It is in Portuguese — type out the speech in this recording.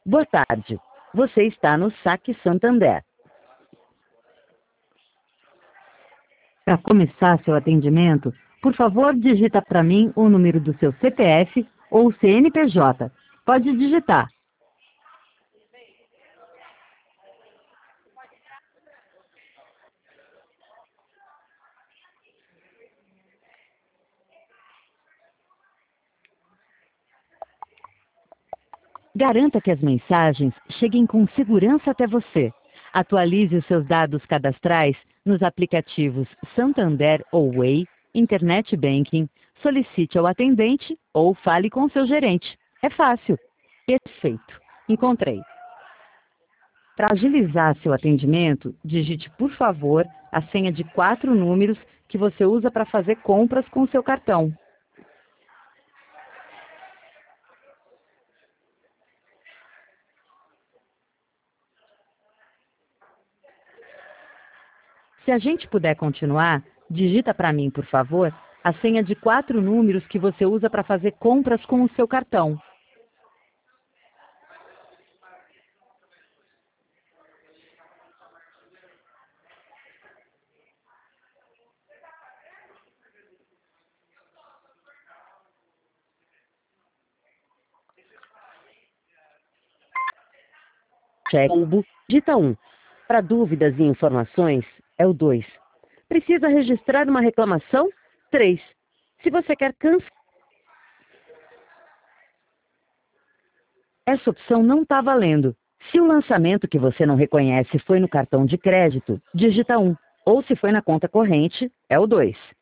Boa tarde. Você está no Saque Santander. Para começar seu atendimento, por favor, digita para mim o número do seu CPF ou CNPJ. Pode digitar. Garanta que as mensagens cheguem com segurança até você. Atualize os seus dados cadastrais nos aplicativos Santander ou Way, Internet Banking, solicite ao atendente ou fale com seu gerente. É fácil. Perfeito. Encontrei. Para agilizar seu atendimento, digite, por favor, a senha de 4 números que você usa para fazer compras com o seu cartão. Se a gente puder continuar, digita para mim, por favor, a senha de 4 números que você usa para fazer compras com o seu cartão. Cheque, digita 1. Para dúvidas e informações, é o 2. Precisa registrar uma reclamação? 3. Se você quer cancelar, essa opção não está valendo. Se o lançamento que você não reconhece foi no cartão de crédito, digita 1. Ou se foi na conta corrente, é o 2.